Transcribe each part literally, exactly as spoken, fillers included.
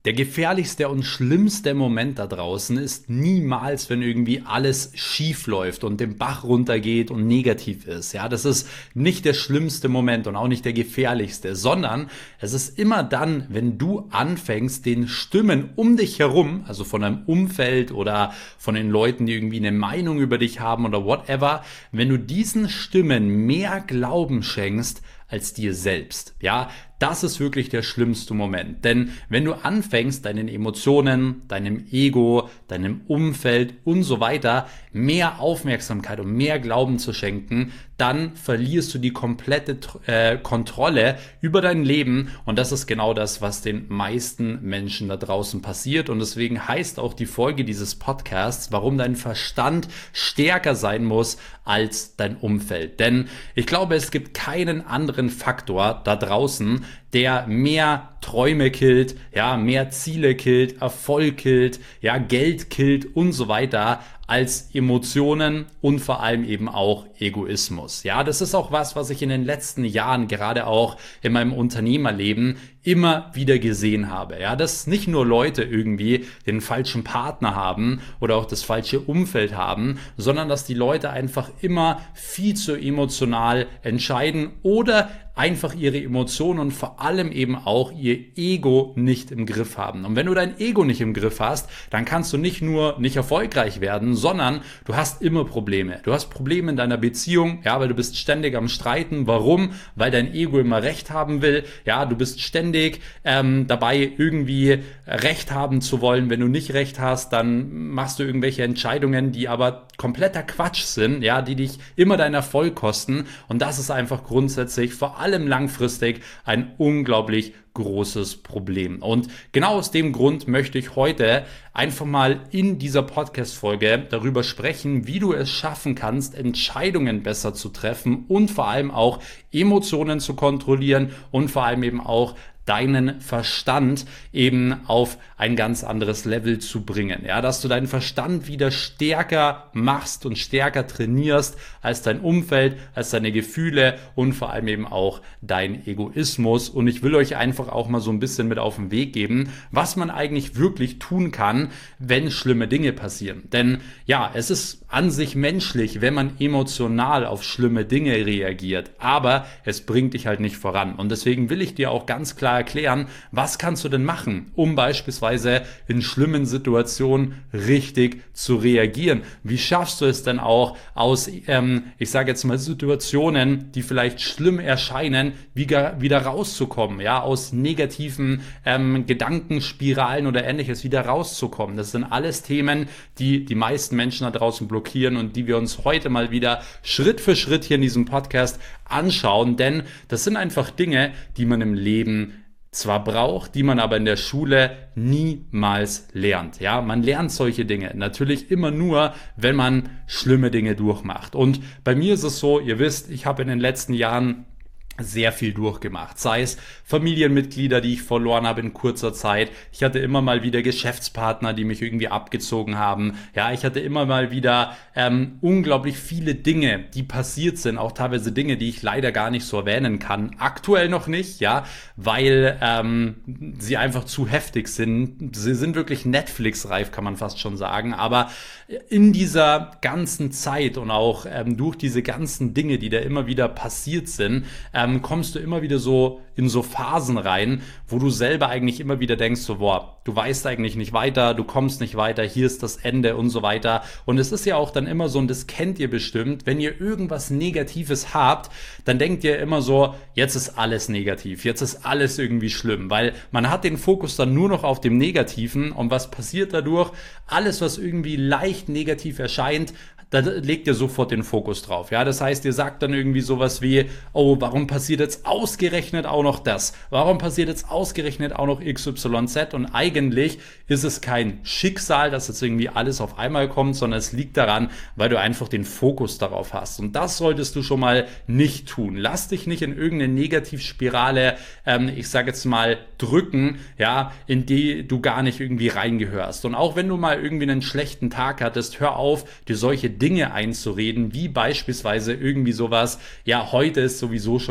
Der gefährlichste und schlimmste Moment da draußen ist niemals, wenn irgendwie alles schief läuft und den Bach runtergeht und negativ ist. Ja, das ist nicht der schlimmste Moment und auch nicht der gefährlichste, sondern es ist immer dann, wenn du anfängst, den Stimmen um dich herum, also von deinem Umfeld oder von den Leuten, die irgendwie eine Meinung über dich haben oder whatever, wenn du diesen Stimmen mehr Glauben schenkst als dir selbst. Ja, das ist wirklich der schlimmste Moment. Denn wenn du anfängst, deinen Emotionen, deinem Ego, deinem Umfeld und so weiter mehr Aufmerksamkeit und mehr Glauben zu schenken, dann verlierst du die komplette äh, Kontrolle über dein Leben. Und das ist genau das, was den meisten Menschen da draußen passiert. Und deswegen heißt auch die Folge dieses Podcasts, warum dein Verstand stärker sein muss als dein Umfeld. Denn ich glaube, es gibt keinen anderen Faktor da draußen, der mehr Träume killt, ja, mehr Ziele killt, Erfolg killt, ja, Geld killt und so weiter, als Emotionen und vor allem eben auch Egoismus. Ja, das ist auch was, was ich in den letzten Jahren gerade auch in meinem Unternehmerleben immer wieder gesehen habe. Ja, dass nicht nur Leute irgendwie den falschen Partner haben oder auch das falsche Umfeld haben, sondern dass die Leute einfach immer viel zu emotional entscheiden oder einfach ihre Emotionen und vor allem eben auch ihr Ego nicht im Griff haben. Und wenn du dein Ego nicht im Griff hast, dann kannst du nicht nur nicht erfolgreich werden, sondern du hast immer Probleme. Du hast Probleme in deiner Beziehung, ja, weil du bist ständig am Streiten. Warum? Weil dein Ego immer Recht haben will. Ja, du bist ständig ähm, dabei, irgendwie Recht haben zu wollen. Wenn du nicht Recht hast, dann machst du irgendwelche Entscheidungen, die aber kompletter Quatsch sind, ja, die dich immer deinen Erfolg kosten. Und das ist einfach grundsätzlich vor allem langfristig ein unglaublich großes Problem. Und genau aus dem Grund möchte ich heute einfach mal in dieser Podcast-Folge darüber sprechen, wie du es schaffen kannst, Entscheidungen besser zu treffen und vor allem auch Emotionen zu kontrollieren und vor allem eben auch deinen Verstand eben auf ein ganz anderes Level zu bringen. Ja, dass du deinen Verstand wieder stärker machst und stärker trainierst als dein Umfeld, als deine Gefühle und vor allem eben auch dein Egoismus. Und ich will euch einfach auch mal so ein bisschen mit auf den Weg geben, was man eigentlich wirklich tun kann, wenn schlimme Dinge passieren. Denn ja, es ist an sich menschlich, wenn man emotional auf schlimme Dinge reagiert, aber es bringt dich halt nicht voran. Und deswegen will ich dir auch ganz klar erklären, was kannst du denn machen, um beispielsweise in schlimmen Situationen richtig zu reagieren? Wie schaffst du es denn auch aus, ähm, ich sage jetzt mal Situationen, die vielleicht schlimm erscheinen, wieder, wieder rauszukommen, ja, aus negativen ähm, Gedankenspiralen oder ähnliches wieder rauszukommen? Das sind alles Themen, die die meisten Menschen da draußen blockieren und die wir uns heute mal wieder Schritt für Schritt hier in diesem Podcast anschauen, denn das sind einfach Dinge, die man im Leben zwar braucht, die man aber in der Schule niemals lernt. Ja, man lernt solche Dinge natürlich immer nur, wenn man schlimme Dinge durchmacht. Und bei mir ist es so, ihr wisst, ich habe in den letzten Jahren sehr viel durchgemacht, sei es Familienmitglieder, die ich verloren habe in kurzer Zeit. Ich hatte immer mal wieder Geschäftspartner, die mich irgendwie abgezogen haben. Ja, ich hatte immer mal wieder ähm, unglaublich viele Dinge, die passiert sind, auch teilweise Dinge, die ich leider gar nicht so erwähnen kann. Aktuell noch nicht, ja, weil ähm, sie einfach zu heftig sind. Sie sind wirklich Netflix-reif, kann man fast schon sagen. Aber in dieser ganzen Zeit und auch ähm, durch diese ganzen Dinge, die da immer wieder passiert sind, ähm, kommst du immer wieder so in so Phasen rein, wo du selber eigentlich immer wieder denkst, so, boah, du weißt eigentlich nicht weiter, du kommst nicht weiter, hier ist das Ende und so weiter. Und es ist ja auch dann immer so, und das kennt ihr bestimmt, wenn ihr irgendwas Negatives habt, dann denkt ihr immer so, jetzt ist alles negativ, jetzt ist alles irgendwie schlimm, weil man hat den Fokus dann nur noch auf dem Negativen und was passiert dadurch? Alles, was irgendwie leicht negativ erscheint, da legt ihr sofort den Fokus drauf. Ja, das heißt, ihr sagt dann irgendwie sowas wie, oh, warum passiert jetzt ausgerechnet auch noch das? Warum passiert jetzt ausgerechnet auch noch X Y Z? Und eigentlich ist es kein Schicksal, dass jetzt irgendwie alles auf einmal kommt, sondern es liegt daran, weil du einfach den Fokus darauf hast. Und das solltest du schon mal nicht tun. Lass dich nicht in irgendeine Negativspirale, ähm, ich sage jetzt mal, drücken, ja, in die du gar nicht irgendwie reingehörst. Und auch wenn du mal irgendwie einen schlechten Tag hattest, hör auf, dir solche Dinge einzureden, wie beispielsweise irgendwie sowas, ja, heute ist sowieso schon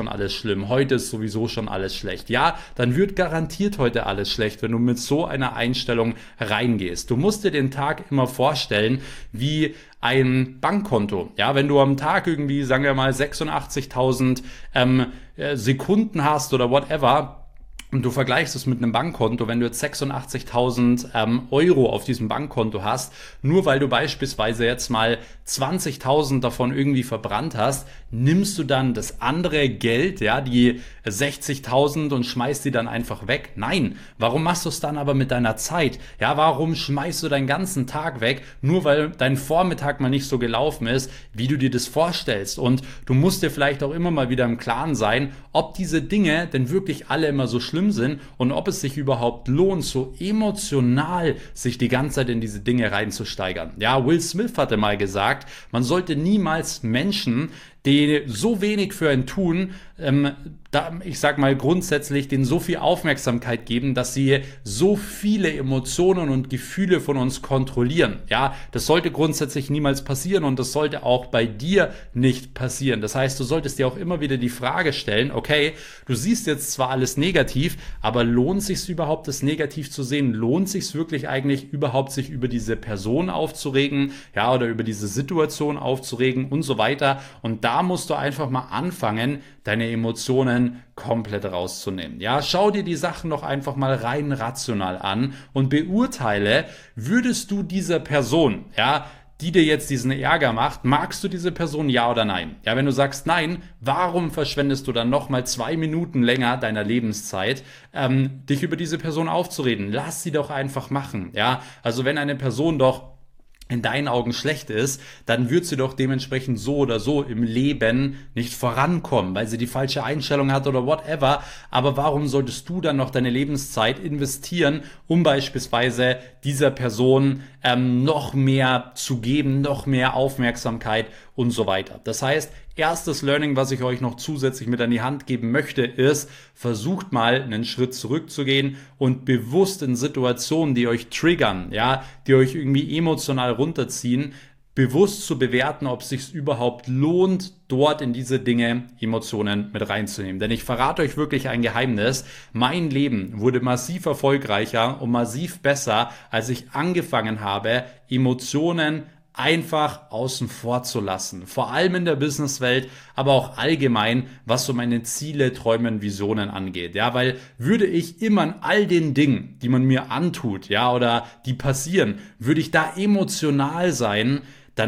alles schlimm, heute ist sowieso schon alles schlecht. Ja, dann wird garantiert heute alles schlecht, wenn du mit so einer Einstellung reingehst. Du musst dir den Tag immer vorstellen, wie ein Bankkonto. Ja, wenn du am Tag irgendwie, sagen wir mal, sechsundachtzigtausend ähm, Sekunden hast oder whatever, und du vergleichst es mit einem Bankkonto, wenn du jetzt sechsundachtzigtausend ähm, Euro auf diesem Bankkonto hast, nur weil du beispielsweise jetzt mal zwanzigtausend davon irgendwie verbrannt hast, nimmst du dann das andere Geld, ja, die sechzigtausend und schmeißt die dann einfach weg? Nein. Warum machst du es dann aber mit deiner Zeit? Ja, warum schmeißt du deinen ganzen Tag weg, nur weil dein Vormittag mal nicht so gelaufen ist, wie du dir das vorstellst? Und du musst dir vielleicht auch immer mal wieder im Klaren sein, ob diese Dinge denn wirklich alle immer so schlimm sind und ob es sich überhaupt lohnt, so emotional sich die ganze Zeit in diese Dinge reinzusteigern. Ja, Will Smith hatte mal gesagt, man sollte niemals Menschen, die so wenig für einen tun, ähm, da, ich sag mal grundsätzlich, denen so viel Aufmerksamkeit geben, dass sie so viele Emotionen und Gefühle von uns kontrollieren. Ja, das sollte grundsätzlich niemals passieren und das sollte auch bei dir nicht passieren. Das heißt, du solltest dir auch immer wieder die Frage stellen, okay, du siehst jetzt zwar alles negativ, aber lohnt sich's überhaupt, das negativ zu sehen? Lohnt sich's wirklich eigentlich überhaupt, sich über diese Person aufzuregen, ja, oder über diese Situation aufzuregen und so weiter? Und da musst du einfach mal anfangen, deine Emotionen komplett rauszunehmen. Ja, schau dir die Sachen doch einfach mal rein rational an und beurteile, würdest du dieser Person, ja, die dir jetzt diesen Ärger macht, magst du diese Person, ja oder nein? Ja, wenn du sagst nein, warum verschwendest du dann nochmal zwei Minuten länger deiner Lebenszeit, ähm, dich über diese Person aufzureden? Lass sie doch einfach machen. Ja, also wenn eine Person doch in deinen Augen schlecht ist, dann wird sie doch dementsprechend so oder so im Leben nicht vorankommen, weil sie die falsche Einstellung hat oder whatever. Aber warum solltest du dann noch deine Lebenszeit investieren, um beispielsweise dieser Person ähm, noch mehr zu geben, noch mehr Aufmerksamkeit und so weiter? Das heißt, erstes Learning, was ich euch noch zusätzlich mit an die Hand geben möchte, ist, versucht mal einen Schritt zurückzugehen und bewusst in Situationen, die euch triggern, ja, die euch irgendwie emotional runterziehen, bewusst zu bewerten, ob es sich überhaupt lohnt, dort in diese Dinge Emotionen mit reinzunehmen. Denn ich verrate euch wirklich ein Geheimnis. Mein Leben wurde massiv erfolgreicher und massiv besser, als ich angefangen habe, Emotionen einfach außen vor zu lassen. Vor allem in der Businesswelt, aber auch allgemein, was so meine Ziele, Träume, Visionen angeht. Ja, weil würde ich immer an all den Dingen, die man mir antut, ja, oder die passieren, würde ich da emotional sein,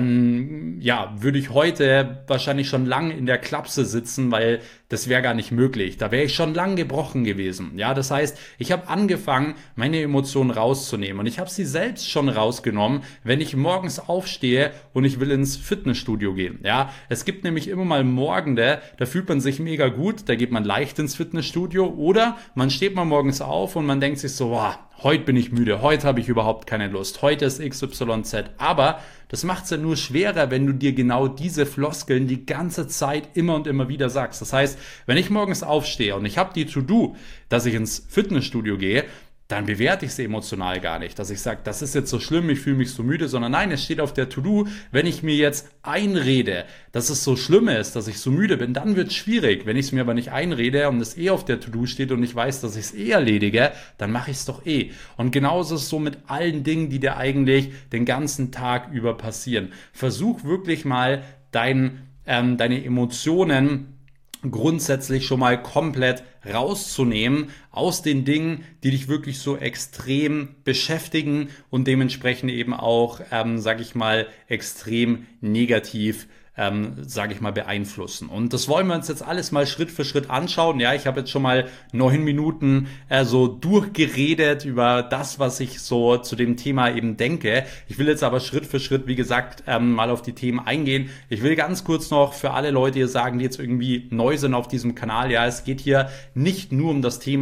dann ja, würde ich heute wahrscheinlich schon lang in der Klapse sitzen, weil das wäre gar nicht möglich. Da wäre ich schon lang gebrochen gewesen. Ja, das heißt, ich habe angefangen, meine Emotionen rauszunehmen und ich habe sie selbst schon rausgenommen, wenn ich morgens aufstehe und ich will ins Fitnessstudio gehen. Ja, es gibt nämlich immer mal Morgende, da fühlt man sich mega gut, da geht man leicht ins Fitnessstudio oder man steht mal morgens auf und man denkt sich so, wow, heute bin ich müde, heute habe ich überhaupt keine Lust, heute ist X Y Z. Aber das macht es ja nur schwerer, wenn du dir genau diese Floskeln die ganze Zeit immer und immer wieder sagst. Das heißt, wenn ich morgens aufstehe und ich habe die To-Do, dass ich ins Fitnessstudio gehe, dann bewerte ich es emotional gar nicht, dass ich sage, das ist jetzt so schlimm, ich fühle mich so müde, sondern nein, es steht auf der To-Do, wenn ich mir jetzt einrede, dass es so schlimm ist, dass ich so müde bin, dann wird es schwierig. Wenn ich es mir aber nicht einrede und es eh auf der To-Do steht und ich weiß, dass ich es eh erledige, dann mache ich es doch eh. Und genauso ist es so mit allen Dingen, die dir eigentlich den ganzen Tag über passieren. Versuch wirklich mal dein, ähm, deine Emotionen grundsätzlich schon mal komplett rauszunehmen aus den Dingen, die dich wirklich so extrem beschäftigen und dementsprechend eben auch, ähm, sag ich mal, extrem negativ Ähm, sage ich mal, beeinflussen. Und das wollen wir uns jetzt alles mal Schritt für Schritt anschauen. Ja, ich habe jetzt schon mal neun Minuten äh, so durchgeredet über das, was ich so zu dem Thema eben denke. Ich will jetzt aber Schritt für Schritt, wie gesagt, ähm, mal auf die Themen eingehen. Ich will ganz kurz noch für alle Leute hier sagen, die jetzt irgendwie neu sind auf diesem Kanal, ja, es geht hier nicht nur um das Thema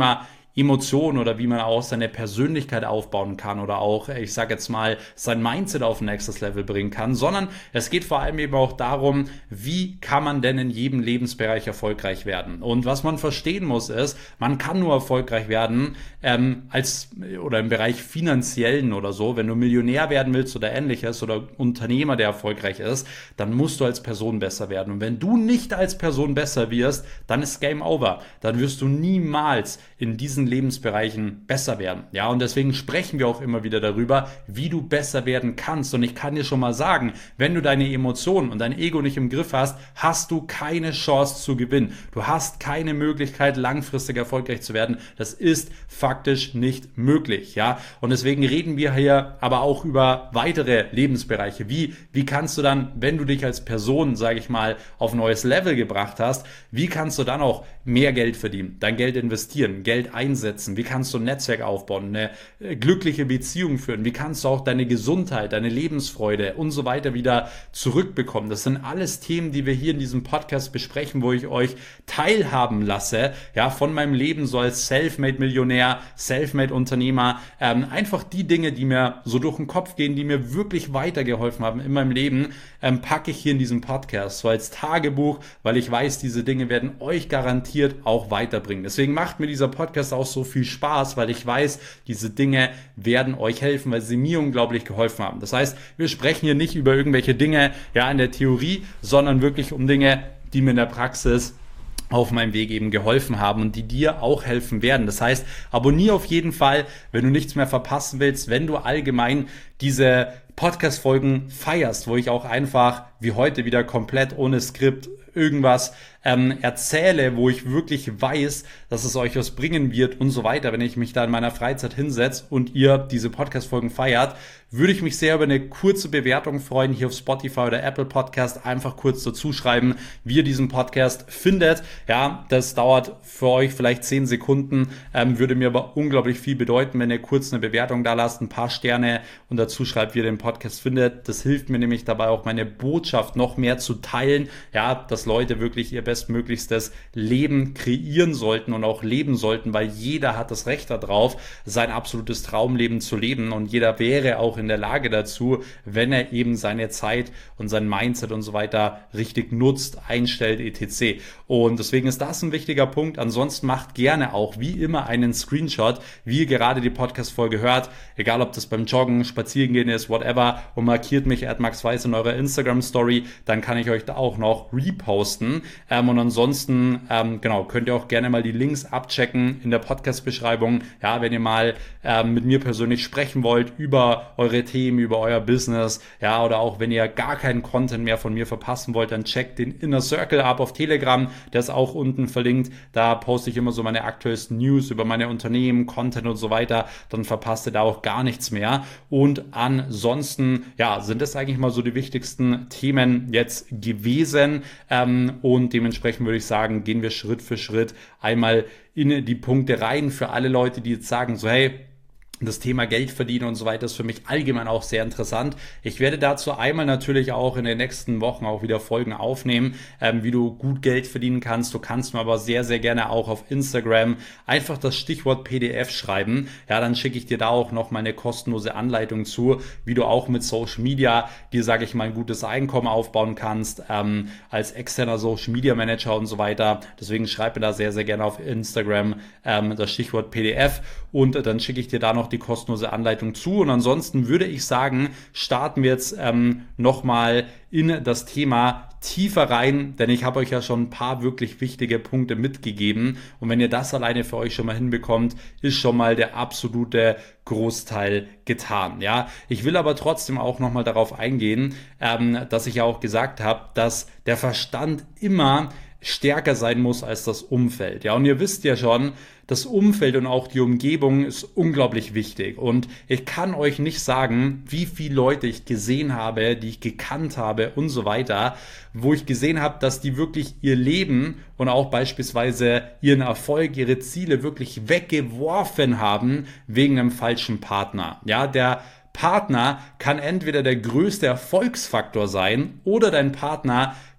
Emotionen oder wie man auch seine Persönlichkeit aufbauen kann oder auch, ich sage jetzt mal, sein Mindset auf ein nächstes Level bringen kann, sondern es geht vor allem eben auch darum, wie kann man denn in jedem Lebensbereich erfolgreich werden. Und was man verstehen muss ist, man kann nur erfolgreich werden ähm, als oder im Bereich finanziellen oder so. Wenn du Millionär werden willst oder ähnliches oder Unternehmer, der erfolgreich ist, dann musst du als Person besser werden. Und wenn du nicht als Person besser wirst, dann ist Game Over. Dann wirst du niemals in diesen Lebensbereichen besser werden. Ja, und deswegen sprechen wir auch immer wieder darüber, wie du besser werden kannst. Und ich kann dir schon mal sagen, wenn du deine Emotionen und dein Ego nicht im Griff hast, hast du keine Chance zu gewinnen. Du hast keine Möglichkeit, langfristig erfolgreich zu werden. Das ist faktisch nicht möglich. Ja, und deswegen reden wir hier aber auch über weitere Lebensbereiche. Wie, wie kannst du dann, wenn du dich als Person, sage ich mal, auf ein neues Level gebracht hast, wie kannst du dann auch mehr Geld verdienen, dein Geld investieren, Geld einsetzen, wie kannst du ein Netzwerk aufbauen, eine glückliche Beziehung führen, wie kannst du auch deine Gesundheit, deine Lebensfreude und so weiter wieder zurückbekommen. Das sind alles Themen, die wir hier in diesem Podcast besprechen, wo ich euch teilhaben lasse, ja, von meinem Leben so als Selfmade-Millionär, Selfmade-Unternehmer, ähm, einfach die Dinge, die mir so durch den Kopf gehen, die mir wirklich weitergeholfen haben in meinem Leben, ähm, packe ich hier in diesem Podcast, so als Tagebuch, weil ich weiß, diese Dinge werden euch garantiert auch weiterbringen. Deswegen macht mir dieser Podcast auch so viel Spaß, weil ich weiß, diese Dinge werden euch helfen, weil sie mir unglaublich geholfen haben. Das heißt, wir sprechen hier nicht über irgendwelche Dinge, ja, in der Theorie, sondern wirklich um Dinge, die mir in der Praxis auf meinem Weg eben geholfen haben und die dir auch helfen werden. Das heißt, abonniere auf jeden Fall, wenn du nichts mehr verpassen willst, wenn du allgemein diese Podcast-Folgen feierst, wo ich auch einfach wie heute wieder komplett ohne Skript irgendwas ähm, erzähle, wo ich wirklich weiß, dass es euch was bringen wird und so weiter, wenn ich mich da in meiner Freizeit hinsetze und ihr diese Podcast-Folgen feiert, würde ich mich sehr über eine kurze Bewertung freuen, hier auf Spotify oder Apple Podcast, einfach kurz dazu schreiben, wie ihr diesen Podcast findet. Ja, das dauert für euch vielleicht zehn Sekunden, ähm, würde mir aber unglaublich viel bedeuten, wenn ihr kurz eine Bewertung da lasst, ein paar Sterne und dazu schreibt, wie ihr den Podcast findet. Das hilft mir nämlich dabei auch, meine Botschaft noch mehr zu teilen, ja, dass Leute wirklich ihr bestmöglichstes Leben kreieren sollten und auch leben sollten, weil jeder hat das Recht darauf, sein absolutes Traumleben zu leben und jeder wäre auch in der Lage dazu, wenn er eben seine Zeit und sein Mindset und so weiter richtig nutzt, einstellt, et cetera. Und deswegen ist das ein wichtiger Punkt. Ansonsten macht gerne auch wie immer einen Screenshot, wie ihr gerade die Podcast-Folge hört, egal ob das beim Joggen, Spazierengehen ist, whatever, und markiert mich at Max Weiß in eurer Instagram-Story, dann kann ich euch da auch noch reposten. Ähm, und ansonsten, ähm, genau, könnt ihr auch gerne mal die Links abchecken in der Podcast-Beschreibung. Ja, wenn ihr mal ähm, mit mir persönlich sprechen wollt über eure Themen, über euer Business, ja, oder auch wenn ihr gar keinen Content mehr von mir verpassen wollt, dann checkt den Inner Circle ab auf Telegram, der ist auch unten verlinkt. Da poste ich immer so meine aktuellsten News über meine Unternehmen, Content und so weiter. Dann verpasst ihr da auch gar nichts mehr. Und ansonsten, ja, sind das eigentlich mal so die wichtigsten Themen jetzt gewesen. Ähm, und dementsprechend würde ich sagen, gehen wir Schritt für Schritt einmal in die Punkte rein für alle Leute, die jetzt sagen, so hey, das Thema Geld verdienen und so weiter ist für mich allgemein auch sehr interessant. Ich werde dazu einmal natürlich auch in den nächsten Wochen auch wieder Folgen aufnehmen, ähm, wie du gut Geld verdienen kannst. Du kannst mir aber sehr, sehr gerne auch auf Instagram einfach das Stichwort P D F schreiben. Ja, dann schicke ich dir da auch noch mal eine kostenlose Anleitung zu, wie du auch mit Social Media dir, sage ich mal, ein gutes Einkommen aufbauen kannst, ähm, als externer Social Media Manager und so weiter. Deswegen schreib mir da sehr, sehr gerne auf Instagram ähm, das Stichwort P D F und äh, dann schicke ich dir da noch die kostenlose Anleitung zu. Und ansonsten würde ich sagen, starten wir jetzt ähm, nochmal in das Thema tiefer rein, denn ich habe euch ja schon ein paar wirklich wichtige Punkte mitgegeben. Und wenn ihr das alleine für euch schon mal hinbekommt, ist schon mal der absolute Großteil getan. Ja, ich will aber trotzdem auch nochmal darauf eingehen, ähm, dass ich ja auch gesagt habe, dass der Verstand immer stärker sein muss als das Umfeld. Ja, und ihr wisst ja schon, das Umfeld und auch die Umgebung ist unglaublich wichtig. Und ich kann euch nicht sagen, wie viele Leute ich gesehen habe, die ich gekannt habe und so weiter, wo ich gesehen habe, dass die wirklich ihr Leben und auch beispielsweise ihren Erfolg, ihre Ziele wirklich weggeworfen haben wegen einem falschen Partner. Ja, der Partner kann entweder der größte Erfolgsfaktor sein oder dein Partner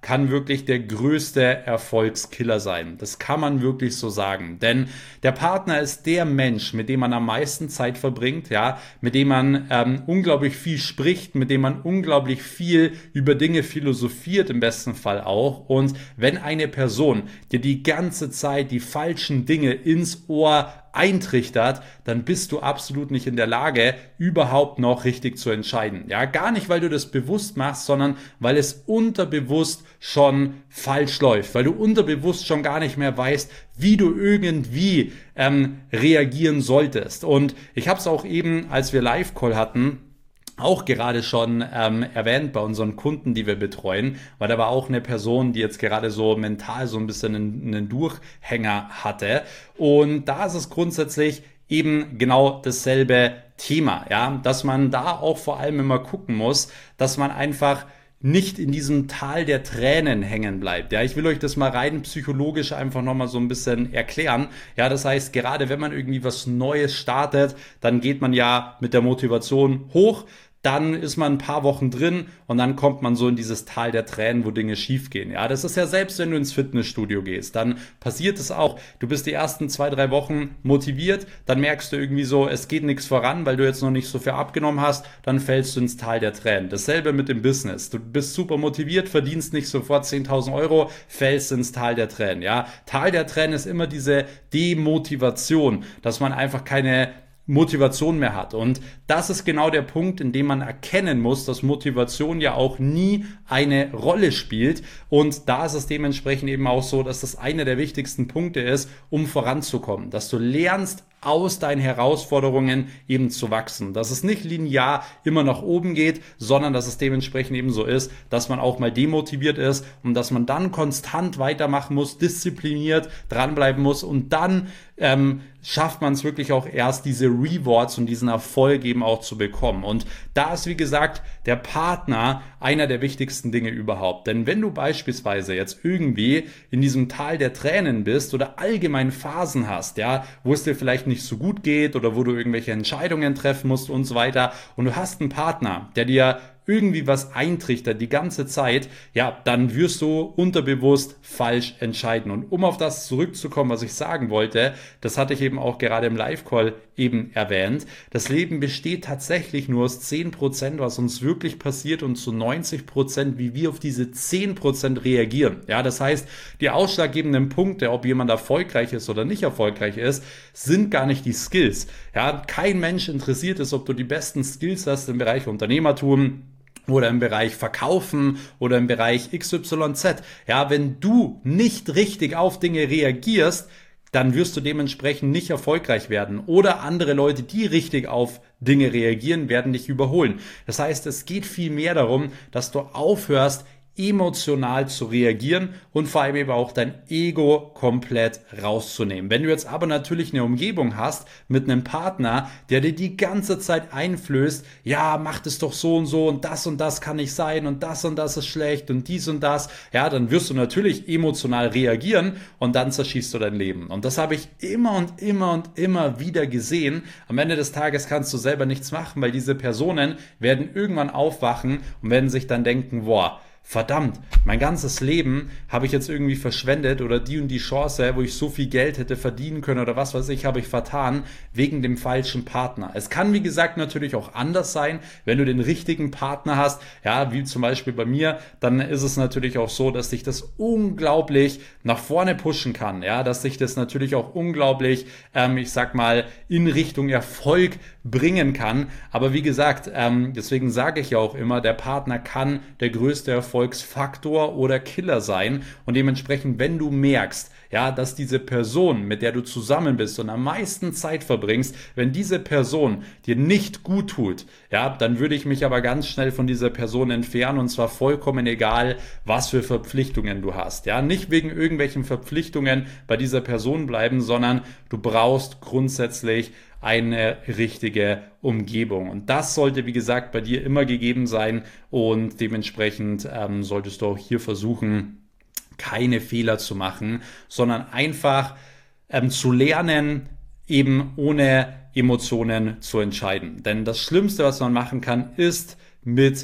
kann wirklich der größte Erfolgskiller sein. Das kann man wirklich so sagen. Denn der Partner ist der Mensch, mit dem man am meisten Zeit verbringt, ja, mit dem man ähm, unglaublich viel spricht, mit dem man unglaublich viel über Dinge philosophiert, im besten Fall auch. Und wenn eine Person dir die ganze Zeit die falschen Dinge ins Ohr eintrichtert, dann bist du absolut nicht in der Lage, überhaupt noch richtig zu entscheiden. Ja, gar nicht, weil du das bewusst machst, sondern weil es unterbewusst schon falsch läuft, weil du unterbewusst schon gar nicht mehr weißt, wie du irgendwie ähm, reagieren solltest. Und ich habe es auch eben, als wir Live-Call hatten, auch gerade schon ähm, erwähnt bei unseren Kunden, die wir betreuen, weil da war auch eine Person, die jetzt gerade so mental so ein bisschen einen, einen Durchhänger hatte. Und da ist es grundsätzlich eben genau dasselbe Thema, ja, dass man da auch vor allem immer gucken muss, dass man einfach nicht in diesem Tal der Tränen hängen bleibt. Ja, ich will euch das mal rein psychologisch einfach nochmal so ein bisschen erklären. Ja, das heißt, gerade wenn man irgendwie was Neues startet, dann geht man ja mit der Motivation hoch. Dann ist man ein paar Wochen drin und dann kommt man so in dieses Tal der Tränen, wo Dinge schiefgehen. Ja, das ist ja selbst, wenn du ins Fitnessstudio gehst, dann passiert es auch. Du bist die ersten zwei, drei Wochen motiviert, dann merkst du irgendwie so, es geht nichts voran, weil du jetzt noch nicht so viel abgenommen hast, dann fällst du ins Tal der Tränen. Dasselbe mit dem Business. Du bist super motiviert, verdienst nicht sofort zehntausend Euro, fällst ins Tal der Tränen. Ja, Tal der Tränen ist immer diese Demotivation, dass man einfach keine Motivation mehr hat. Und das ist genau der Punkt, in dem man erkennen muss, dass Motivation ja auch nie eine Rolle spielt. Und da ist es dementsprechend eben auch so, dass das einer der wichtigsten Punkte ist, um voranzukommen. Dass du lernst, aus deinen Herausforderungen eben zu wachsen. Dass es nicht linear immer nach oben geht, sondern dass es dementsprechend eben so ist, dass man auch mal demotiviert ist und dass man dann konstant weitermachen muss, diszipliniert dranbleiben muss und dann ähm, schafft man es wirklich auch erst, diese Rewards und diesen Erfolg eben auch zu bekommen. Und da ist, wie gesagt, der Partner einer der wichtigsten Dinge überhaupt. Denn wenn du beispielsweise jetzt irgendwie in diesem Tal der Tränen bist oder allgemein Phasen hast, ja, wo es dir vielleicht nicht so gut geht oder wo du irgendwelche Entscheidungen treffen musst und so weiter und du hast einen Partner, der dir irgendwie was eintrichtert die ganze Zeit, ja, dann wirst du unterbewusst falsch entscheiden. Und um auf das zurückzukommen, was ich sagen wollte, das hatte ich eben auch gerade im Live-Call eben erwähnt, das Leben besteht tatsächlich nur aus zehn Prozent, was uns wirklich passiert und zu neunzig Prozent, wie wir auf diese zehn Prozent reagieren. Ja, das heißt, die ausschlaggebenden Punkte, ob jemand erfolgreich ist oder nicht erfolgreich ist, sind gar nicht die Skills. Ja, kein Mensch interessiert es, ob du die besten Skills hast im Bereich Unternehmertum, oder im Bereich Verkaufen oder im Bereich X Y Z. Ja, wenn du nicht richtig auf Dinge reagierst, dann wirst du dementsprechend nicht erfolgreich werden. Oder andere Leute, die richtig auf Dinge reagieren, werden dich überholen. Das heißt, es geht viel mehr darum, dass du aufhörst, emotional zu reagieren und vor allem eben auch dein Ego komplett rauszunehmen. Wenn du jetzt aber natürlich eine Umgebung hast mit einem Partner, der dir die ganze Zeit einflößt, ja, mach das doch so und so und das und das kann nicht sein und das und das ist schlecht und dies und das, ja, dann wirst du natürlich emotional reagieren und dann zerschießt du dein Leben. Und das habe ich immer und immer und immer wieder gesehen. Am Ende des Tages kannst du selber nichts machen, weil diese Personen werden irgendwann aufwachen und werden sich dann denken, boah, verdammt, mein ganzes Leben habe ich jetzt irgendwie verschwendet oder die und die Chance, wo ich so viel Geld hätte verdienen können oder was weiß ich, habe ich vertan, wegen dem falschen Partner. Es kann, wie gesagt, natürlich auch anders sein, wenn du den richtigen Partner hast, ja, wie zum Beispiel bei mir, dann ist es natürlich auch so, dass dich das unglaublich nach vorne pushen kann, ja, dass sich das natürlich auch unglaublich, ähm, ich sag mal, in Richtung Erfolg bringen kann. Aber wie gesagt, ähm, deswegen sage ich ja auch immer, der Partner kann der größte Erfolgsfaktor oder Killer sein. Und dementsprechend, wenn du merkst, ja, dass diese Person, mit der du zusammen bist und am meisten Zeit verbringst, wenn diese Person dir nicht gut tut, ja, dann würde ich mich aber ganz schnell von dieser Person entfernen und zwar vollkommen egal, was für Verpflichtungen du hast. Ja, nicht wegen irgendwelchen Verpflichtungen bei dieser Person bleiben, sondern du brauchst grundsätzlich eine richtige Umgebung. Und das sollte, wie gesagt, bei dir immer gegeben sein und dementsprechend ähm, solltest du auch hier versuchen, keine Fehler zu machen, sondern einfach ähm, zu lernen, eben ohne Emotionen zu entscheiden. Denn das Schlimmste, was man machen kann, ist mit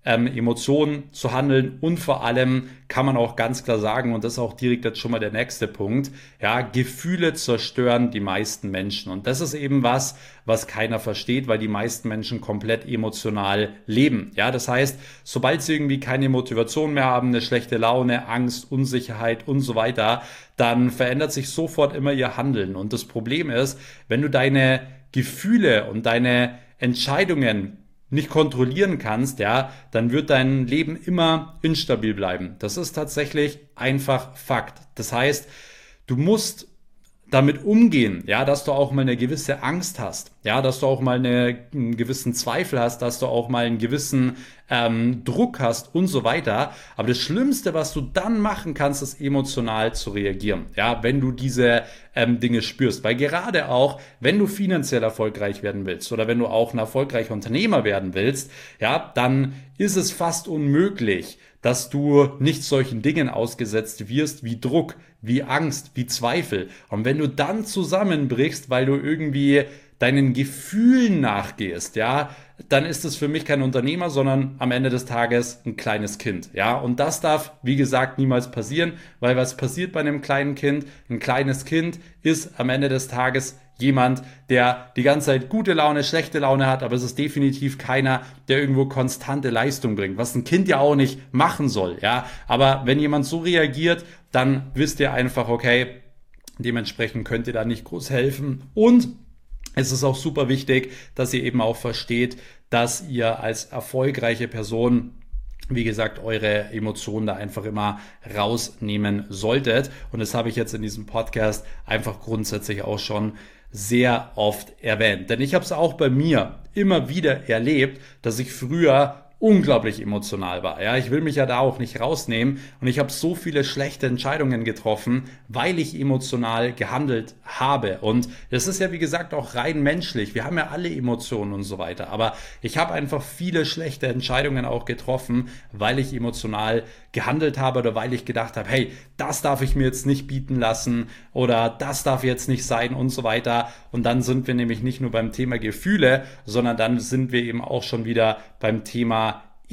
ähm, Emotionen zu handeln und vor allem kann man auch ganz klar sagen, und das ist auch direkt jetzt schon mal der nächste Punkt, ja, Gefühle zerstören die meisten Menschen und das ist eben was, was keiner versteht, weil die meisten Menschen komplett emotional leben. Ja, das heißt, sobald sie irgendwie keine Motivation mehr haben, eine schlechte Laune, Angst, Unsicherheit und so weiter, dann verändert sich sofort immer ihr Handeln. Und das Problem ist, wenn du deine Gefühle und deine Entscheidungen nicht kontrollieren kannst, ja, dann wird dein Leben immer instabil bleiben. Das ist tatsächlich einfach Fakt. Das heißt, du musst damit umgehen, ja, dass du auch mal eine gewisse Angst hast, ja, dass du auch mal eine, einen gewissen Zweifel hast, dass du auch mal einen gewissen ähm, Druck hast und so weiter. Aber das Schlimmste, was du dann machen kannst, ist emotional zu reagieren, ja, wenn du diese ähm, Dinge spürst. Weil gerade auch, wenn du finanziell erfolgreich werden willst oder wenn du auch ein erfolgreicher Unternehmer werden willst, ja, dann ist es fast unmöglich, dass du nicht solchen Dingen ausgesetzt wirst wie Druck, wie Angst, wie Zweifel. Und wenn du dann zusammenbrichst, weil du irgendwie deinen Gefühlen nachgehst, ja, dann ist es für mich kein Unternehmer, sondern am Ende des Tages ein kleines Kind, ja. Und das darf, wie gesagt, niemals passieren, weil was passiert bei einem kleinen Kind? Ein kleines Kind ist am Ende des Tages jemand, der die ganze Zeit gute Laune, schlechte Laune hat, aber es ist definitiv keiner, der irgendwo konstante Leistung bringt, was ein Kind ja auch nicht machen soll, ja. Aber wenn jemand so reagiert, dann wisst ihr einfach, okay, dementsprechend könnt ihr da nicht groß helfen. Und es ist auch super wichtig, dass ihr eben auch versteht, dass ihr als erfolgreiche Person, wie gesagt, eure Emotionen da einfach immer rausnehmen solltet. Und das habe ich jetzt in diesem Podcast einfach grundsätzlich auch schon sehr oft erwähnt. Denn ich habe es auch bei mir immer wieder erlebt, dass ich früher unglaublich emotional war. Ja, ich will mich ja da auch nicht rausnehmen und ich habe so viele schlechte Entscheidungen getroffen, weil ich emotional gehandelt habe. Und das ist ja wie gesagt auch rein menschlich. Wir haben ja alle Emotionen und so weiter. Aber ich habe einfach viele schlechte Entscheidungen auch getroffen, weil ich emotional gehandelt habe oder weil ich gedacht habe, hey, das darf ich mir jetzt nicht bieten lassen oder das darf jetzt nicht sein und so weiter. Und dann sind wir nämlich nicht nur beim Thema Gefühle, sondern dann sind wir eben auch schon wieder beim Thema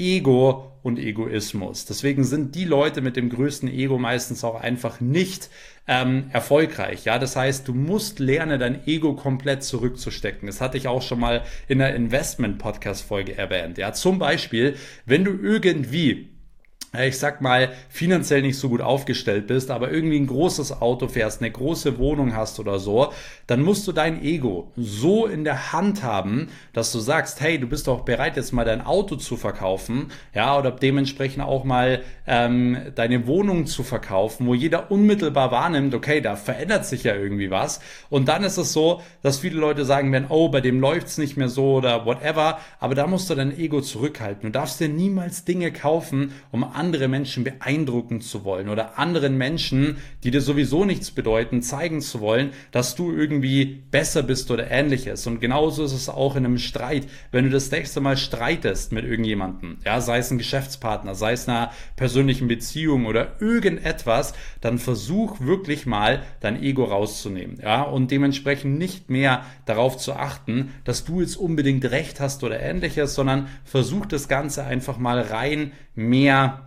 Ego und Egoismus. Deswegen sind die Leute mit dem größten Ego meistens auch einfach nicht ähm, erfolgreich. Ja, das heißt, du musst lernen, dein Ego komplett zurückzustecken. Das hatte ich auch schon mal in einer Investment-Podcast-Folge erwähnt. Ja, zum Beispiel, wenn du irgendwie ich sag mal, finanziell nicht so gut aufgestellt bist, aber irgendwie ein großes Auto fährst, eine große Wohnung hast oder so, dann musst du dein Ego so in der Hand haben, dass du sagst, hey, du bist doch bereit, jetzt mal dein Auto zu verkaufen, ja, oder dementsprechend auch mal ähm, deine Wohnung zu verkaufen, wo jeder unmittelbar wahrnimmt, okay, da verändert sich ja irgendwie was. Und dann ist es so, dass viele Leute sagen werden, oh, bei dem läuft's nicht mehr so oder whatever, aber da musst du dein Ego zurückhalten. Du darfst dir niemals Dinge kaufen, um andere Menschen beeindrucken zu wollen oder anderen Menschen, die dir sowieso nichts bedeuten, zeigen zu wollen, dass du irgendwie besser bist oder ähnliches. Und genauso ist es auch in einem Streit. Wenn du das nächste Mal streitest mit irgendjemandem, ja, sei es ein Geschäftspartner, sei es einer persönlichen Beziehung oder irgendetwas, dann versuch wirklich mal dein Ego rauszunehmen, ja, und dementsprechend nicht mehr darauf zu achten, dass du jetzt unbedingt recht hast oder ähnliches, sondern versuch das Ganze einfach mal rein mehr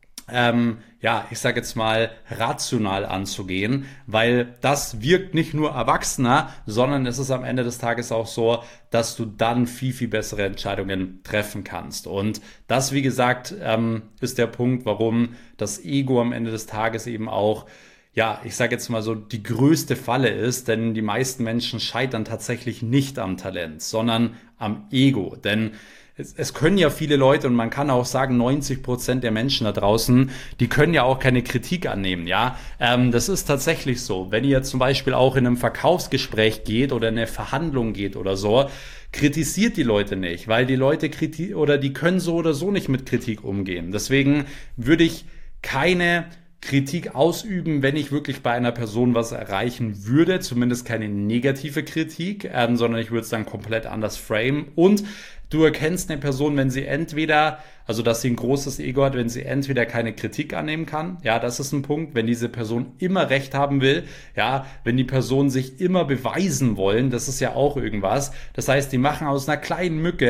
Ähm, ja, ich sage jetzt mal, rational anzugehen, weil das wirkt nicht nur erwachsener, sondern es ist am Ende des Tages auch so, dass du dann viel, viel bessere Entscheidungen treffen kannst. Und das, wie gesagt, ähm, ist der Punkt, warum das Ego am Ende des Tages eben auch, ja, ich sage jetzt mal so, die größte Falle ist, denn die meisten Menschen scheitern tatsächlich nicht am Talent, sondern am Ego. Denn Es, es können ja viele Leute und man kann auch sagen, neunzig Prozent der Menschen da draußen, die können ja auch keine Kritik annehmen, ja. Ähm, das ist tatsächlich so. Wenn ihr zum Beispiel auch in einem Verkaufsgespräch geht oder in eine Verhandlung geht oder so, kritisiert die Leute nicht, weil die Leute kriti- oder die können so oder so nicht mit Kritik umgehen. Deswegen würde ich keine Kritik ausüben, wenn ich wirklich bei einer Person was erreichen würde, zumindest keine negative Kritik, ähm, sondern ich würde es dann komplett anders framen. Und du erkennst eine Person, wenn sie entweder, also dass sie ein großes Ego hat, wenn sie entweder keine Kritik annehmen kann, ja, das ist ein Punkt, wenn diese Person immer Recht haben will, ja, wenn die Person sich immer beweisen wollen, das ist ja auch irgendwas. Das heißt, die machen aus einer kleinen Mücke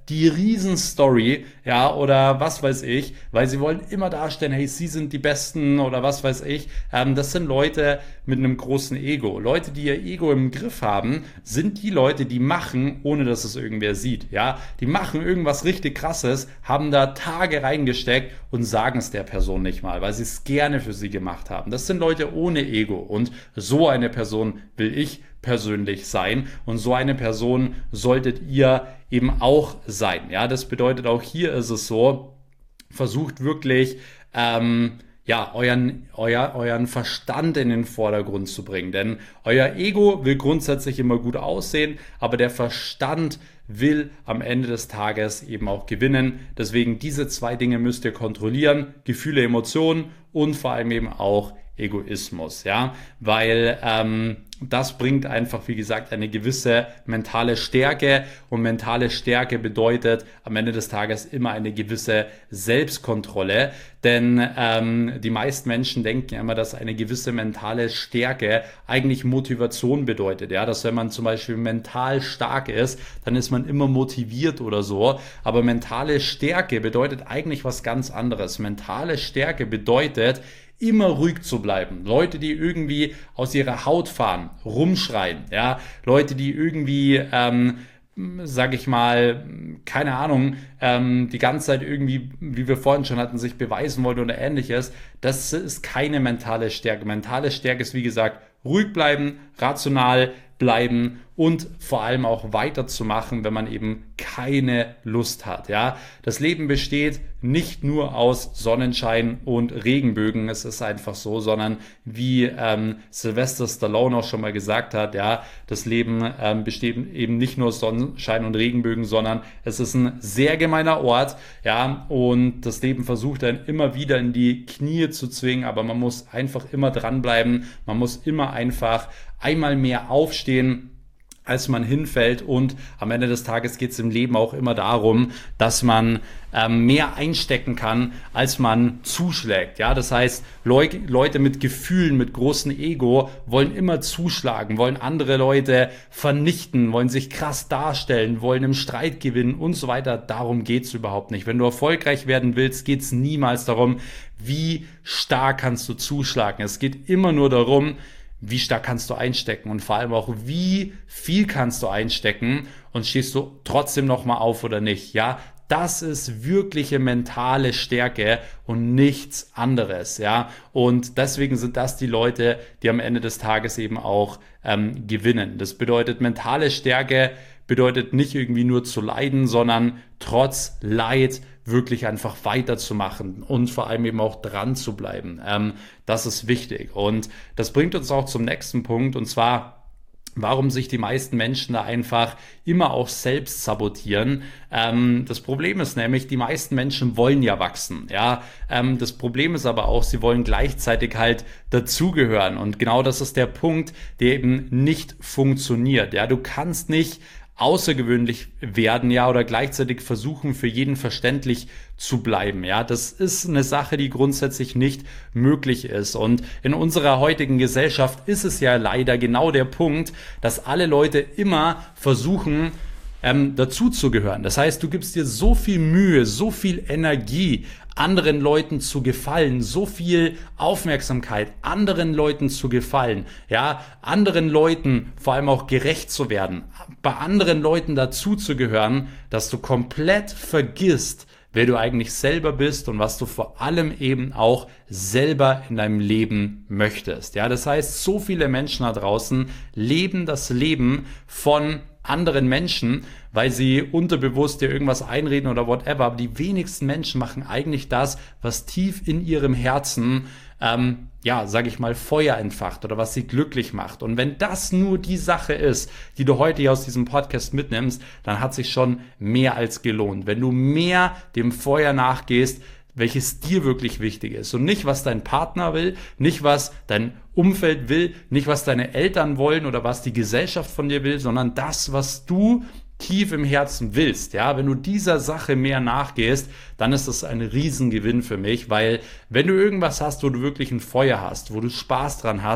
die Riesenstory, ja, oder was weiß ich, weil sie wollen immer darstellen, hey, sie sind die Besten oder was weiß ich. Ähm, das sind Leute mit einem großen Ego. Leute, die ihr Ego im Griff haben, sind die Leute, die machen, ohne dass es irgendwer sieht, ja. Die machen irgendwas richtig Krasses, haben da Tage reingesteckt und sagen es der Person nicht mal, weil sie es gerne für sie gemacht haben. Das sind Leute ohne Ego und so eine Person will ich persönlich sein und so eine Person solltet ihr eben auch sein. Ja, das bedeutet, auch hier ist es so, versucht wirklich ähm, ja, euren, euer, euren Verstand in den Vordergrund zu bringen, denn euer Ego will grundsätzlich immer gut aussehen, aber der Verstand will am Ende des Tages eben auch gewinnen. Deswegen diese zwei Dinge müsst ihr kontrollieren, Gefühle, Emotionen und vor allem eben auch Egoismus, ja, weil ähm, das bringt einfach, wie gesagt, eine gewisse mentale Stärke und mentale Stärke bedeutet am Ende des Tages immer eine gewisse Selbstkontrolle, denn ähm, die meisten Menschen denken immer, dass eine gewisse mentale Stärke eigentlich Motivation bedeutet, ja, dass wenn man zum Beispiel mental stark ist, dann ist man immer motiviert oder so, aber mentale Stärke bedeutet eigentlich was ganz anderes. Mentale Stärke bedeutet, immer ruhig zu bleiben. Leute, die irgendwie aus ihrer Haut fahren, rumschreien, ja, Leute, die irgendwie, ähm, sag ich mal, keine Ahnung, ähm, die ganze Zeit irgendwie, wie wir vorhin schon hatten, sich beweisen wollen oder ähnliches, das ist keine mentale Stärke. Mentale Stärke ist, wie gesagt, ruhig bleiben, rational bleiben und vor allem auch weiterzumachen, wenn man eben keine Lust hat. Ja, das Leben besteht nicht nur aus Sonnenschein und Regenbögen, es ist einfach so, sondern wie ähm, Sylvester Stallone auch schon mal gesagt hat, ja, das Leben ähm, besteht eben nicht nur aus Sonnenschein und Regenbögen, sondern es ist ein sehr gemeiner Ort, ja, und das Leben versucht dann immer wieder in die Knie zu zwingen, aber man muss einfach immer dranbleiben, man muss immer einfach einmal mehr aufstehen, als man hinfällt, und am Ende des Tages geht es im Leben auch immer darum, dass man ähm, mehr einstecken kann, als man zuschlägt. Ja, das heißt, Leu- Leute mit Gefühlen, mit großem Ego wollen immer zuschlagen, wollen andere Leute vernichten, wollen sich krass darstellen, wollen im Streit gewinnen und so weiter. Darum geht's überhaupt nicht. Wenn du erfolgreich werden willst, geht's niemals darum, wie stark kannst du zuschlagen. Es geht immer nur darum, wie stark kannst du einstecken und vor allem auch, wie viel kannst du einstecken und stehst du trotzdem nochmal auf oder nicht. Ja, das ist wirkliche mentale Stärke und nichts anderes. Ja, und deswegen sind das die Leute, die am Ende des Tages eben auch ähm, gewinnen. Das bedeutet, mentale Stärke bedeutet nicht irgendwie nur zu leiden, sondern trotz Leid wirklich einfach weiterzumachen und vor allem eben auch dran zu bleiben. Ähm, das ist wichtig. Und das bringt uns auch zum nächsten Punkt, und zwar, warum sich die meisten Menschen da einfach immer auch selbst sabotieren. Ähm, das Problem ist nämlich, die meisten Menschen wollen ja wachsen. Ja, ähm, das Problem ist aber auch, sie wollen gleichzeitig halt dazugehören. Und genau das ist der Punkt, der eben nicht funktioniert. Ja, du kannst nicht außergewöhnlich werden, ja, oder gleichzeitig versuchen, für jeden verständlich zu bleiben, ja. Das ist eine Sache, die grundsätzlich nicht möglich ist. Und in unserer heutigen Gesellschaft ist es ja leider genau der Punkt, dass alle Leute immer versuchen, ähm, dazuzugehören. Das heißt, du gibst dir so viel Mühe, so viel Energie, anderen Leuten zu gefallen, so viel Aufmerksamkeit, anderen Leuten zu gefallen, ja, anderen Leuten vor allem auch gerecht zu werden, bei anderen Leuten dazuzugehören, dass du komplett vergisst, wer du eigentlich selber bist und was du vor allem eben auch selber in deinem Leben möchtest. Ja, das heißt, so viele Menschen da draußen leben das Leben von anderen Menschen, weil sie unterbewusst dir irgendwas einreden oder whatever. Aber die wenigsten Menschen machen eigentlich das, was tief in ihrem Herzen, ähm, ja, sag ich mal, Feuer entfacht oder was sie glücklich macht. Und wenn das nur die Sache ist, die du heute hier aus diesem Podcast mitnimmst, dann hat sich schon mehr als gelohnt. Wenn du mehr dem Feuer nachgehst, welches dir wirklich wichtig ist und nicht, was dein Partner will, nicht, was dein Umfeld will, nicht, was deine Eltern wollen oder was die Gesellschaft von dir will, sondern das, was du tief im Herzen willst. Ja, wenn du dieser Sache mehr nachgehst, dann ist das ein Riesengewinn für mich, weil wenn du irgendwas hast, wo du wirklich ein Feuer hast, wo du Spaß dran hast,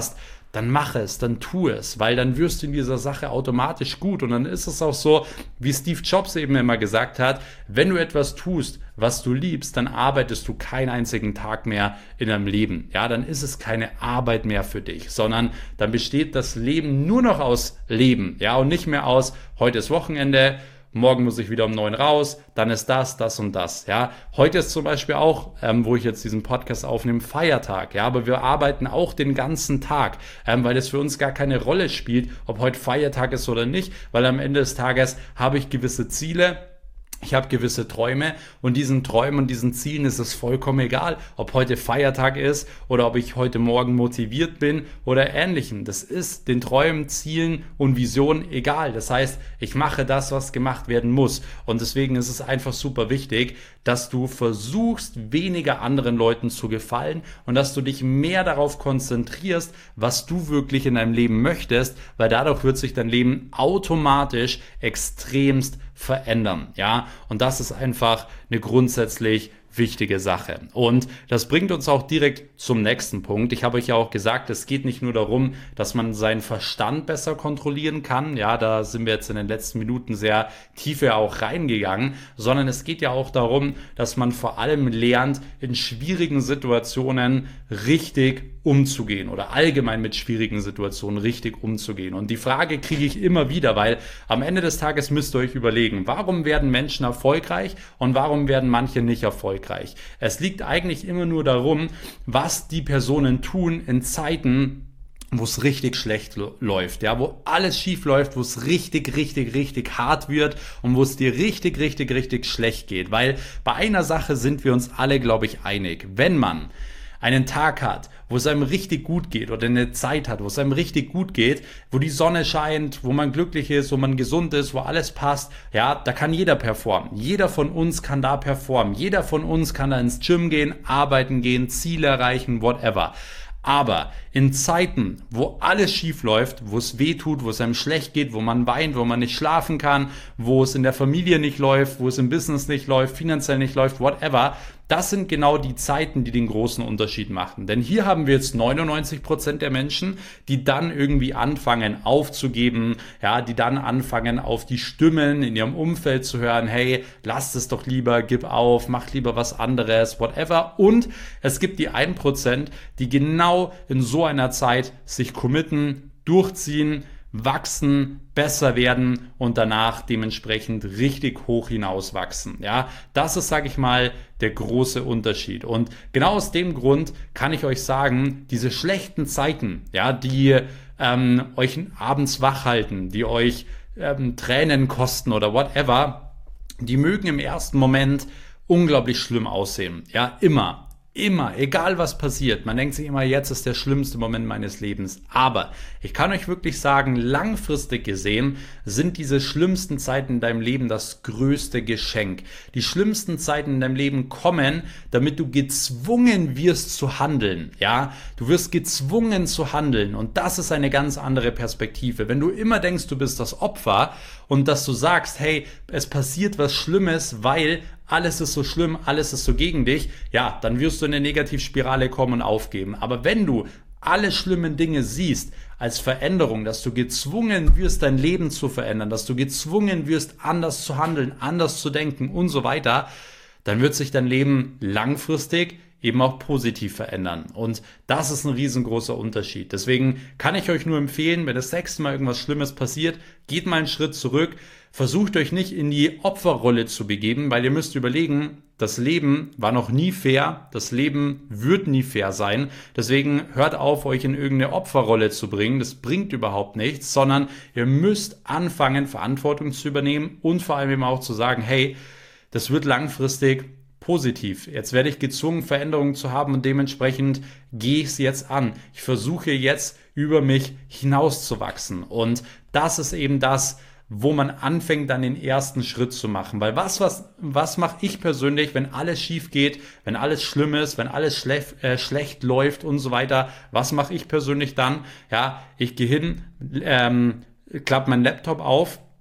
dann mach es, dann tu es, weil dann wirst du in dieser Sache automatisch gut. Und dann ist es auch so, wie Steve Jobs eben immer gesagt hat, wenn du etwas tust, was du liebst, dann arbeitest du keinen einzigen Tag mehr in deinem Leben. Ja, dann ist es keine Arbeit mehr für dich, sondern dann besteht das Leben nur noch aus Leben. Ja, und nicht mehr aus, heute ist Wochenende, morgen muss ich wieder um neun raus, dann ist das, das und das, ja. Heute ist zum Beispiel auch, ähm, wo ich jetzt diesen Podcast aufnehme, Feiertag, ja, aber wir arbeiten auch den ganzen Tag, ähm, weil es für uns gar keine Rolle spielt, ob heute Feiertag ist oder nicht, weil am Ende des Tages habe ich gewisse Ziele, ich habe gewisse Träume und diesen Träumen und diesen Zielen ist es vollkommen egal, ob heute Feiertag ist oder ob ich heute Morgen motiviert bin oder ähnlichem. Das ist den Träumen, Zielen und Visionen egal. Das heißt, ich mache das, was gemacht werden muss. Und deswegen ist es einfach super wichtig, dass du versuchst, weniger anderen Leuten zu gefallen und dass du dich mehr darauf konzentrierst, was du wirklich in deinem Leben möchtest, weil dadurch wird sich dein Leben automatisch extremst verändern, ja, und das ist einfach eine grundsätzlich wichtige Sache. Und das bringt uns auch direkt zum nächsten Punkt. Ich habe euch ja auch gesagt, es geht nicht nur darum, dass man seinen Verstand besser kontrollieren kann. Ja, da sind wir jetzt in den letzten Minuten sehr tiefer auch reingegangen, sondern es geht ja auch darum, dass man vor allem lernt, in schwierigen Situationen richtig umzugehen oder allgemein mit schwierigen Situationen richtig umzugehen. Und die Frage kriege ich immer wieder, weil am Ende des Tages müsst ihr euch überlegen, warum werden Menschen erfolgreich und warum werden manche nicht erfolgreich? Es liegt eigentlich immer nur darum, was die Personen tun in Zeiten, wo es richtig schlecht läuft, ja, wo alles schief läuft, wo es richtig, richtig, richtig hart wird und wo es dir richtig, richtig, richtig schlecht geht. Weil bei einer Sache sind wir uns alle, glaube ich, einig. Wenn man einen Tag hat, wo es einem richtig gut geht oder eine Zeit hat, wo es einem richtig gut geht, wo die Sonne scheint, wo man glücklich ist, wo man gesund ist, wo alles passt, ja, da kann jeder performen. Jeder von uns kann da performen. Jeder von uns kann da ins Gym gehen, arbeiten gehen, Ziele erreichen, whatever. Aber in Zeiten, wo alles schief läuft, wo es weh tut, wo es einem schlecht geht, wo man weint, wo man nicht schlafen kann, wo es in der Familie nicht läuft, wo es im Business nicht läuft, finanziell nicht läuft, whatever, das sind genau die Zeiten, die den großen Unterschied machen. Denn hier haben wir jetzt neunundneunzig Prozent der Menschen, die dann irgendwie anfangen aufzugeben, ja, die dann anfangen auf die Stimmen in ihrem Umfeld zu hören, hey, lasst es doch lieber, gib auf, mach lieber was anderes, whatever. Und es gibt die ein Prozent, die genau in so einer Zeit sich committen, durchziehen, wachsen, besser werden und danach dementsprechend richtig hoch hinaus wachsen. Ja, das ist, sage ich mal, der große Unterschied. Und genau aus dem Grund kann ich euch sagen, diese schlechten Zeiten, ja, die ähm, euch abends wach halten, die euch ähm, Tränen kosten oder whatever, die mögen im ersten Moment unglaublich schlimm aussehen. Ja, immer. Immer, egal was passiert, man denkt sich immer, jetzt ist der schlimmste Moment meines Lebens. Aber ich kann euch wirklich sagen, langfristig gesehen sind diese schlimmsten Zeiten in deinem Leben das größte Geschenk. Die schlimmsten Zeiten in deinem Leben kommen, damit du gezwungen wirst zu handeln. Ja, du wirst gezwungen zu handeln und das ist eine ganz andere Perspektive. Wenn du immer denkst, du bist das Opfer und dass du sagst, hey, es passiert was Schlimmes, weil alles ist so schlimm, alles ist so gegen dich, ja, dann wirst du in eine Negativspirale kommen und aufgeben. Aber wenn du alle schlimmen Dinge siehst als Veränderung, dass du gezwungen wirst, dein Leben zu verändern, dass du gezwungen wirst, anders zu handeln, anders zu denken und so weiter, dann wird sich dein Leben langfristig eben auch positiv verändern. Und das ist ein riesengroßer Unterschied. Deswegen kann ich euch nur empfehlen, wenn das nächste Mal irgendwas Schlimmes passiert, geht mal einen Schritt zurück, versucht euch nicht in die Opferrolle zu begeben, weil ihr müsst überlegen, das Leben war noch nie fair, das Leben wird nie fair sein. Deswegen hört auf, euch in irgendeine Opferrolle zu bringen. Das bringt überhaupt nichts, sondern ihr müsst anfangen, Verantwortung zu übernehmen und vor allem eben auch zu sagen, hey, das wird langfristig positiv. Jetzt werde ich gezwungen, Veränderungen zu haben und dementsprechend gehe ich es jetzt an. Ich versuche jetzt über mich hinauszuwachsen und das ist eben das, wo man anfängt, dann den ersten Schritt zu machen. Weil was, was, was mache ich persönlich, wenn alles schief geht, wenn alles schlimm ist, wenn alles schlecht, äh, schlecht läuft und so weiter? Was mache ich persönlich dann? Ja, ich gehe hin, ähm, klappe meinen Laptop auf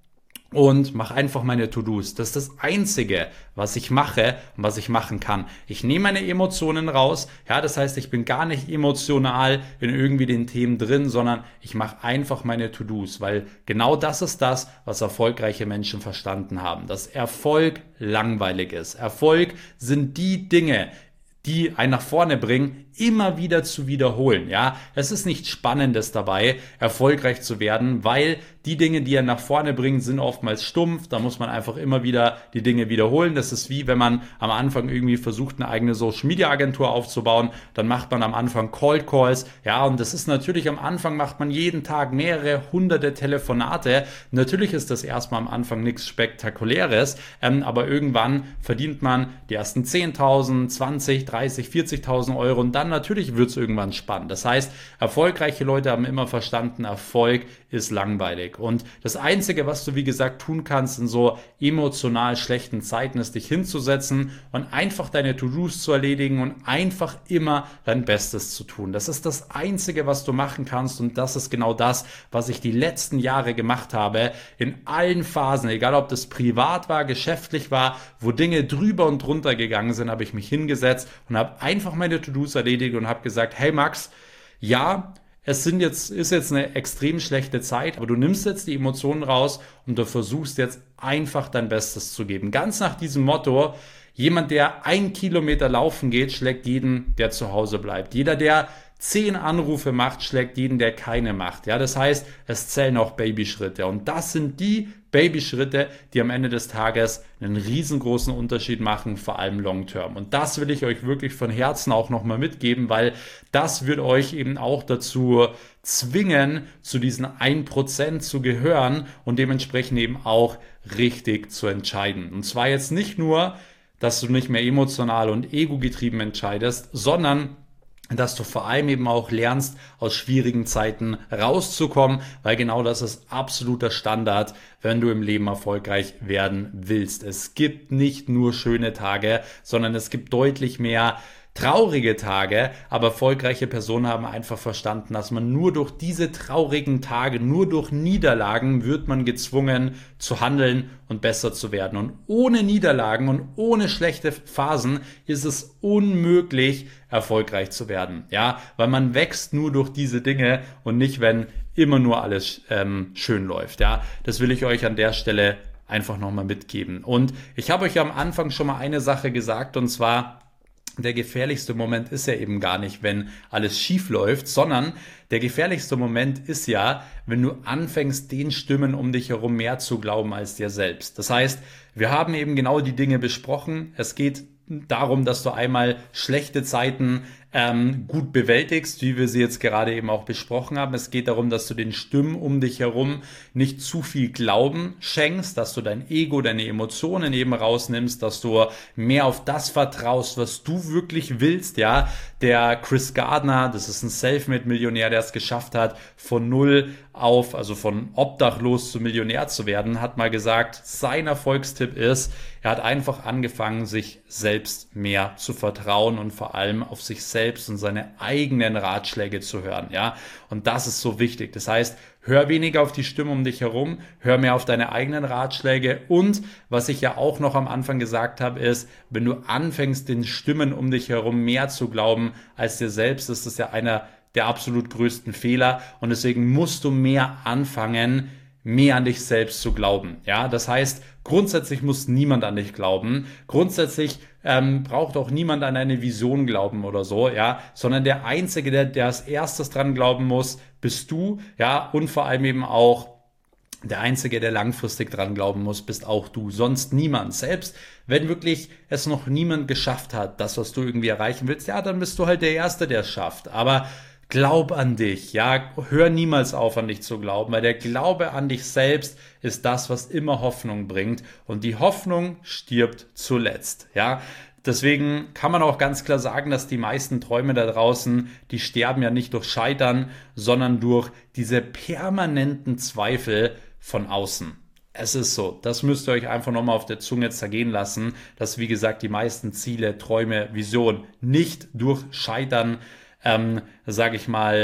und mache einfach meine To-Dos. Das ist das Einzige, was ich mache und was ich machen kann. Ich nehme meine Emotionen raus. Ja, das heißt, ich bin gar nicht emotional in irgendwie den Themen drin, sondern ich mache einfach meine To-Dos, weil genau das ist das, was erfolgreiche Menschen verstanden haben. Dass Erfolg langweilig ist. Erfolg sind die Dinge, die einen nach vorne bringen, immer wieder zu wiederholen. Ja, es ist nichts Spannendes dabei, erfolgreich zu werden, weil die Dinge, die einen nach vorne bringen, sind oftmals stumpf. Da muss man einfach immer wieder die Dinge wiederholen. Das ist wie, wenn man am Anfang irgendwie versucht, eine eigene Social-Media-Agentur aufzubauen. Dann macht man am Anfang Cold Calls. Ja, und das ist natürlich am Anfang macht man jeden Tag mehrere hunderte Telefonate. Natürlich ist das erstmal am Anfang nichts Spektakuläres, ähm, aber irgendwann verdient man die ersten zehntausend, zwanzig, dreißig, vierzigtausend Euro und dann natürlich wird es irgendwann spannend. Das heißt, erfolgreiche Leute haben immer verstanden, Erfolg ist langweilig. Und das Einzige, was du, wie gesagt, tun kannst in so emotional schlechten Zeiten, ist dich hinzusetzen und einfach deine To-Dos zu erledigen und einfach immer dein Bestes zu tun. Das ist das Einzige, was du machen kannst und das ist genau das, was ich die letzten Jahre gemacht habe, in allen Phasen, egal ob das privat war, geschäftlich war, wo Dinge drüber und drunter gegangen sind, habe ich mich hingesetzt und habe einfach meine To-Dos erledigt und habe gesagt, hey Max, ja, es sind jetzt, ist jetzt eine extrem schlechte Zeit, aber du nimmst jetzt die Emotionen raus und du versuchst jetzt einfach dein Bestes zu geben. Ganz nach diesem Motto, jemand, der ein Kilometer laufen geht, schlägt jeden, der zu Hause bleibt. Jeder, der zehn Anrufe macht, schlägt jeden, der keine macht. Ja, das heißt, es zählen auch Babyschritte. Und das sind die Babyschritte, die am Ende des Tages einen riesengroßen Unterschied machen, vor allem long term. Und das will ich euch wirklich von Herzen auch nochmal mitgeben, weil das wird euch eben auch dazu zwingen, zu diesen ein Prozent zu gehören und dementsprechend eben auch richtig zu entscheiden. Und zwar jetzt nicht nur, dass du nicht mehr emotional und ego-getrieben entscheidest, sondern dass du vor allem eben auch lernst, aus schwierigen Zeiten rauszukommen, weil genau das ist absoluter Standard, wenn du im Leben erfolgreich werden willst. Es gibt nicht nur schöne Tage, sondern es gibt deutlich mehr traurige Tage, aber erfolgreiche Personen haben einfach verstanden, dass man nur durch diese traurigen Tage, nur durch Niederlagen wird man gezwungen zu handeln und besser zu werden. Und ohne Niederlagen und ohne schlechte Phasen ist es unmöglich, erfolgreich zu werden. Ja, weil man wächst nur durch diese Dinge und nicht, wenn immer nur alles ähm, schön läuft. Ja, das will ich euch an der Stelle einfach nochmal mitgeben. Und ich habe euch am Anfang schon mal eine Sache gesagt, und zwar, der gefährlichste Moment ist ja eben gar nicht, wenn alles schief läuft, sondern der gefährlichste Moment ist ja, wenn du anfängst, den Stimmen um dich herum mehr zu glauben als dir selbst. Das heißt, wir haben eben genau die Dinge besprochen. Es geht darum, dass du einmal schlechte Zeiten ähm, gut bewältigst, wie wir sie jetzt gerade eben auch besprochen haben. Es geht darum, dass du den Stimmen um dich herum nicht zu viel Glauben schenkst, dass du dein Ego, deine Emotionen eben rausnimmst, dass du mehr auf das vertraust, was du wirklich willst. Ja, der Chris Gardner, das ist ein Selfmade-Millionär, der es geschafft hat, von null auf, also von obdachlos zu Millionär zu werden, hat mal gesagt, sein Erfolgstipp ist, er hat einfach angefangen, sich selbst mehr zu vertrauen und vor allem auf sich selbst und seine eigenen Ratschläge zu hören, ja. Und das ist so wichtig. Das heißt, hör weniger auf die Stimme um dich herum, hör mehr auf deine eigenen Ratschläge und was ich ja auch noch am Anfang gesagt habe, ist, wenn du anfängst, den Stimmen um dich herum mehr zu glauben als dir selbst, ist das ja einer der absolut größten Fehler und deswegen musst du mehr anfangen, mehr an dich selbst zu glauben. Ja, das heißt, grundsätzlich muss niemand an dich glauben. Grundsätzlich ähm, braucht auch niemand an eine Vision glauben oder so, ja, sondern der Einzige, der, der als erstes dran glauben muss, bist du, ja, und vor allem eben auch der Einzige, der langfristig dran glauben muss, bist auch du, sonst niemand. Selbst wenn wirklich es noch niemand geschafft hat, das, was du irgendwie erreichen willst, ja, dann bist du halt der Erste, der es schafft. Aber glaub an dich, ja, hör niemals auf, an dich zu glauben, weil der Glaube an dich selbst ist das, was immer Hoffnung bringt und die Hoffnung stirbt zuletzt, ja. Deswegen kann man auch ganz klar sagen, dass die meisten Träume da draußen, die sterben ja nicht durch Scheitern, sondern durch diese permanenten Zweifel von außen. Es ist so, das müsst ihr euch einfach nochmal auf der Zunge zergehen lassen, dass, wie gesagt, die meisten Ziele, Träume, Visionen nicht durch Scheitern, ähm, sage ich mal,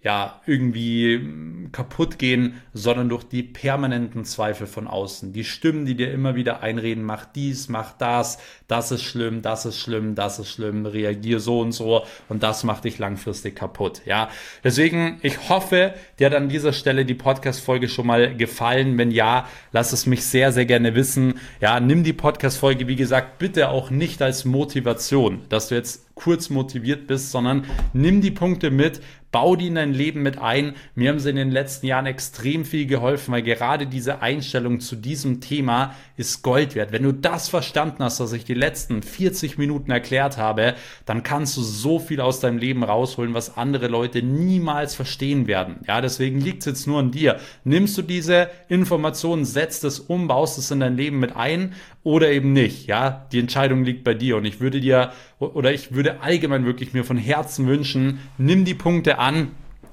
ja, irgendwie kaputt gehen, sondern durch die permanenten Zweifel von außen. Die Stimmen, die dir immer wieder einreden, mach dies, mach das, das ist schlimm, das ist schlimm, das ist schlimm, reagier so und so und das macht dich langfristig kaputt, ja. Deswegen, ich hoffe, dir hat an dieser Stelle die Podcast-Folge schon mal gefallen. Wenn ja, lass es mich sehr, sehr gerne wissen. Ja, nimm die Podcast-Folge, wie gesagt, bitte auch nicht als Motivation, dass du jetzt kurz motiviert bist, sondern nimm die Punkte mit, bau die in dein Leben mit ein. Mir haben sie in den letzten Jahren extrem viel geholfen, weil gerade diese Einstellung zu diesem Thema ist Gold wert. Wenn du das verstanden hast, was ich die letzten vierzig Minuten erklärt habe, dann kannst du so viel aus deinem Leben rausholen, was andere Leute niemals verstehen werden. Ja, deswegen liegt es jetzt nur an dir. Nimmst du diese Informationen, setzt es um, baust es in dein Leben mit ein oder eben nicht. Ja, die Entscheidung liegt bei dir und ich würde dir oder ich würde allgemein wirklich mir von Herzen wünschen, nimm die Punkte an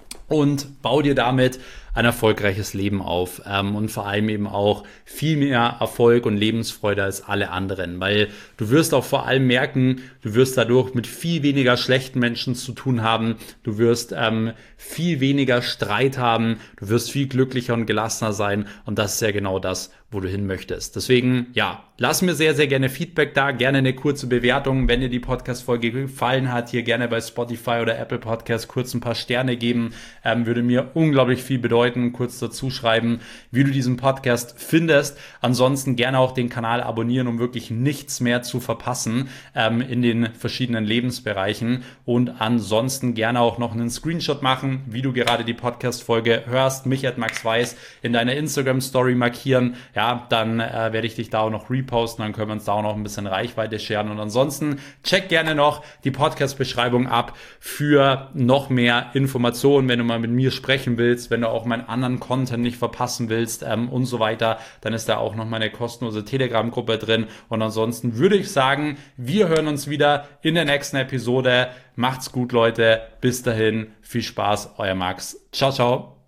und bau dir damit ein erfolgreiches Leben auf ähm, und vor allem eben auch viel mehr Erfolg und Lebensfreude als alle anderen, weil du wirst auch vor allem merken, du wirst dadurch mit viel weniger schlechten Menschen zu tun haben, du wirst ähm, viel weniger Streit haben, du wirst viel glücklicher und gelassener sein und das ist ja genau das, wo du hin möchtest. Deswegen, ja, lass mir sehr, sehr gerne Feedback da, gerne eine kurze Bewertung, wenn dir die Podcast-Folge gefallen hat, hier gerne bei Spotify oder Apple Podcast kurz ein paar Sterne geben, ähm, würde mir unglaublich viel bedeuten, kurz dazu schreiben, wie du diesen Podcast findest. Ansonsten gerne auch den Kanal abonnieren, um wirklich nichts mehr zu verpassen ähm, in den verschiedenen Lebensbereichen und ansonsten gerne auch noch einen Screenshot machen, wie du gerade die Podcast-Folge hörst, mich at Max Weiß in deiner Instagram-Story markieren, ja, dann äh, werde ich dich da auch noch reposten, dann können wir uns da auch noch ein bisschen Reichweite scheren und ansonsten check gerne noch die Podcast-Beschreibung ab für noch mehr Informationen, wenn du mal mit mir sprechen willst, wenn du auch meinen anderen Content nicht verpassen willst ähm, und so weiter, dann ist da auch noch meine kostenlose Telegram-Gruppe drin und ansonsten würde ich sagen, wir hören uns wieder in der nächsten Episode. Macht's gut, Leute. Bis dahin, viel Spaß, euer Max. Ciao, ciao.